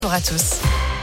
Bonjour à tous.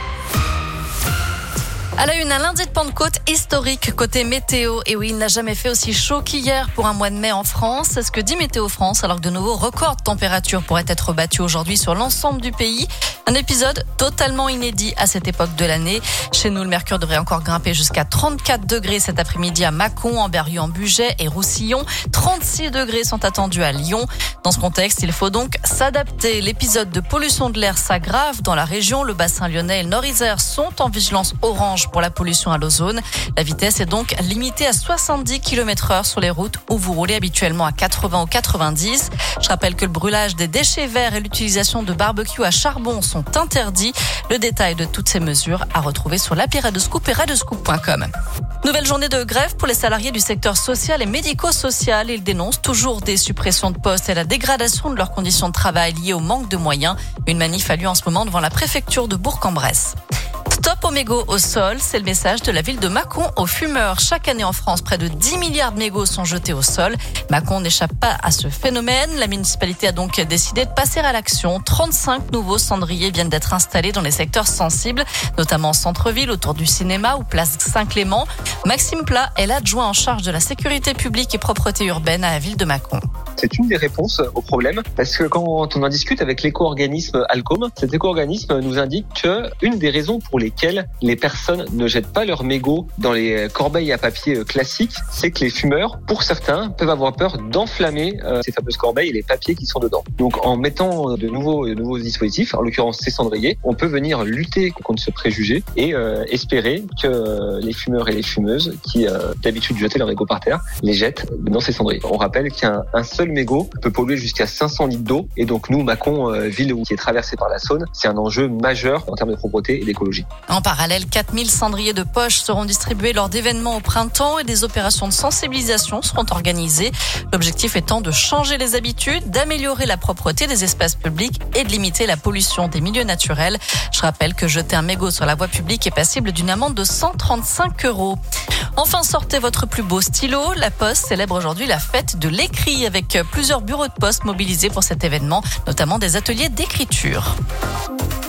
À la une, un lundi de Pentecôte historique côté météo. Et oui, il n'a jamais fait aussi chaud qu'hier pour un mois de mai en France. C'est ce que dit Météo France, alors que de nouveaux records de température pourraient être battus aujourd'hui sur l'ensemble du pays. Un épisode totalement inédit à cette époque de l'année. Chez nous, le mercure devrait encore grimper jusqu'à 34 degrés cet après-midi à Mâcon, en Berrieux-en-Bugey et Roussillon. 36 degrés sont attendus à Lyon. Dans ce contexte, il faut donc s'adapter. L'épisode de pollution de l'air s'aggrave dans la région. Le bassin lyonnais et le Nord-Isère sont en vigilance orange pour la pollution à l'ozone. La vitesse est donc limitée à 70 km/h sur les routes où vous roulez habituellement à 80 ou 90. Je rappelle que le brûlage des déchets verts et l'utilisation de barbecue à charbon sont interdits. Le détail de toutes ces mesures à retrouver sur l'appli Radioscoop et radioscoop.com. Nouvelle journée de grève pour les salariés du secteur social et médico-social. Ils dénoncent toujours des suppressions de postes et la dégradation de leurs conditions de travail liées au manque de moyens. Une manif a lieu en ce moment devant la préfecture de Bourg-en-Bresse. Stop aux mégots au sol, c'est le message de la ville de Mâcon aux fumeurs. Chaque année en France, près de 10 milliards de mégots sont jetés au sol. Mâcon n'échappe pas à ce phénomène. La municipalité a donc décidé de passer à l'action. 35 nouveaux cendriers viennent d'être installés dans les secteurs sensibles, notamment en centre-ville, autour du cinéma ou place Saint-Clément. Maxime Plat est l'adjoint en charge de la sécurité publique et propreté urbaine à la ville de Mâcon. C'est une des réponses au problème, parce que quand on en discute avec l'éco-organisme Alcom, cet éco-organisme nous indique que une des raisons pour lesquelles les personnes ne jettent pas leurs mégots dans les corbeilles à papier classiques, c'est que les fumeurs, pour certains, peuvent avoir peur d'enflammer ces fameuses corbeilles et les papiers qui sont dedans. Donc en mettant de nouveaux dispositifs, en l'occurrence ces cendriers, on peut venir lutter contre ce préjugé et espérer que les fumeurs et les fumeuses qui d'habitude jetaient leurs mégots par terre, les jettent dans ces cendriers. On rappelle qu'un seul mégot peut polluer jusqu'à 500 litres d'eau, et donc nous, Mâcon, ville qui est traversée par la Saône, c'est un enjeu majeur en termes de propreté et d'écologie. En parallèle, 4000 cendriers de poche seront distribués lors d'événements au printemps et des opérations de sensibilisation seront organisées. L'objectif étant de changer les habitudes, d'améliorer la propreté des espaces publics et de limiter la pollution des milieux naturels. Je rappelle que jeter un mégot sur la voie publique est passible d'une amende de 135 €. Enfin, sortez votre plus beau stylo. La Poste célèbre aujourd'hui la fête de l'écrit avec plusieurs bureaux de poste mobilisés pour cet événement, notamment des ateliers d'écriture.